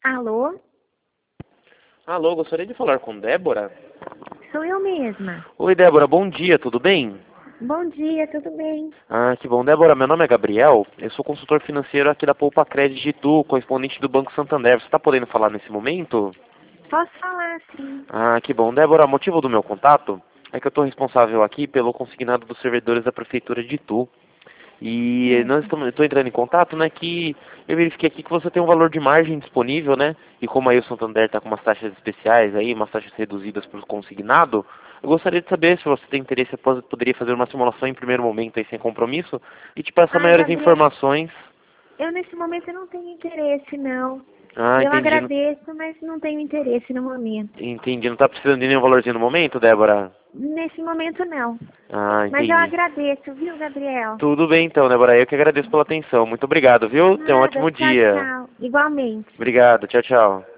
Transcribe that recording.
Alô? Alô, gostaria de falar com Débora. Sou eu mesma. Oi, Débora, bom dia, tudo bem? Bom dia, tudo bem? Ah, que bom. Débora, meu nome é Gabriel, eu sou consultor financeiro aqui da Poupa Crédito Itu, correspondente do Banco Santander. Você está podendo falar nesse momento? Posso falar, sim. Ah, que bom. Débora, o motivo do meu contato é que eu estou responsável aqui pelo consignado dos servidores da Prefeitura de Itu. E Certo. estou entrando em contato, né, que eu verifiquei aqui que você tem um valor de margem disponível, né, e como aí o Santander está com umas taxas especiais aí, umas taxas reduzidas para o consignado, eu gostaria de saber se você tem interesse, eu poderia fazer uma simulação em primeiro momento aí sem compromisso e te passar Ai, maiores Gabriel, informações. eu nesse momento eu não tenho interesse, não. Ah, Eu entendi, agradeço, mas não tenho interesse no momento. entendi, não está precisando de nenhum valorzinho no momento, Débora? Nesse momento, não. Ah, Mas eu entendi. agradeço, viu, Gabriel? Tudo bem então, Débora, eu que agradeço pela atenção. Muito obrigado, viu? Tenha um Nada, ótimo tchau, dia. tchau. Igualmente. Obrigado, tchau, tchau.